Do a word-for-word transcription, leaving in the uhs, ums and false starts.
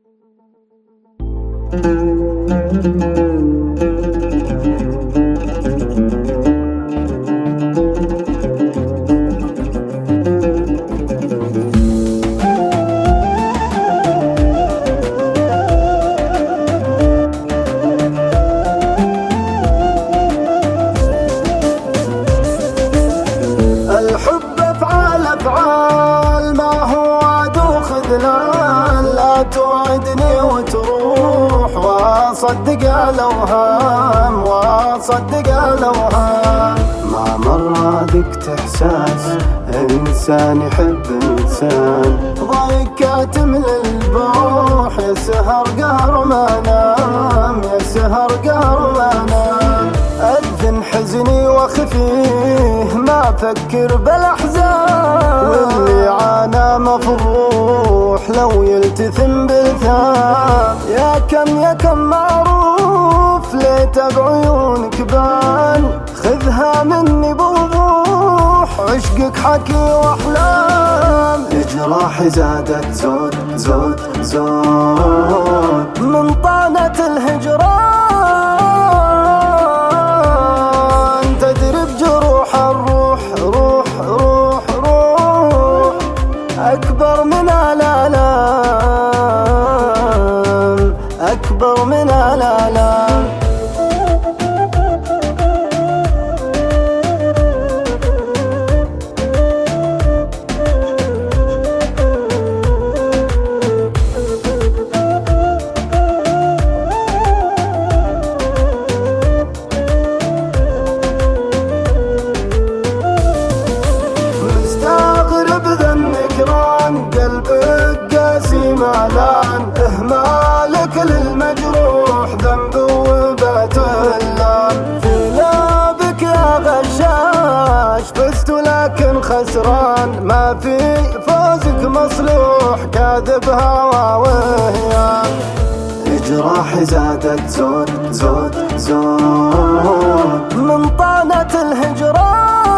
الحب افعال افعال ما هو وعد وخذلان، لا توعدني وتروح واصدق الاوهام واصدق الاوهام. ما مر ذقت احساس انسان يحب انسان، ضايق كاتم للبوح يا سهر قهر ما نام يا سهر قهر ما نام. أذن حزني وخفيه ما أفكر بالأحزان، واللي عانى مفروح لو يلتثم بالثام. يا كم يا كم معروف ليت بعيونك بان، خذها مني بوضوح عشقك حكي وأحلام. جراحي زادت زود زود زود من طعنة الهجران، أكبر من الآلام أكبر من الآلام. مستغرب ذا النكران قلبك قاسي مالان، إهمالك للمجروح ذنب وبات اللام. في لابك يا غشاش فزت لكن خسران، ما في فوزك مصلوح كاذب هوى وهيان. جراحي زادت زود زود زود من طعنة الهجران،